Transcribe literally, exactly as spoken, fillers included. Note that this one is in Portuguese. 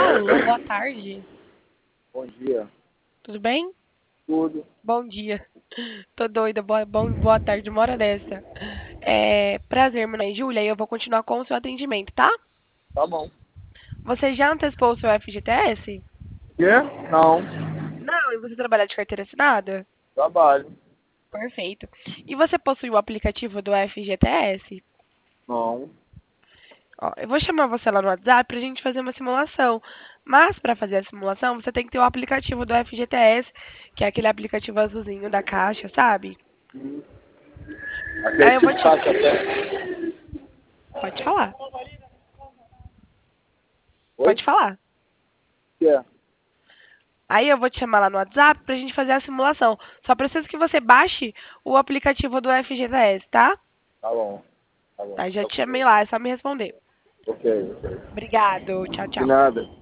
Alô, boa tarde. Bom dia. Tudo bem? Tudo. Bom dia. Tô doida. Boa, bom, boa tarde, uma hora dessa. É, prazer, meu nome é Júlia e eu vou continuar com o seu atendimento, tá? Tá bom. Você já antecipou o seu F G T S? Quê? Não. Não, e você trabalha de carteira assinada? Trabalho. Perfeito. E você possui o aplicativo do F G T S? Não. Ó, eu vou chamar você lá no WhatsApp pra gente fazer uma simulação. Mas para fazer a simulação, você tem que ter o aplicativo do F G T S, que é aquele aplicativo azulzinho da Caixa, sabe? Hum. Aí Aquele eu vou tipo te... caixa até. Pode falar. Oi? Pode falar. Que é? Aí eu vou te chamar lá no WhatsApp pra gente fazer a simulação. Só preciso que você baixe o aplicativo do F G T S, tá? Tá bom. Tá bom. Tá, já te chamei Ok. lá, é só me responder. Ok, ok. Obrigado. Tchau, De tchau. nada.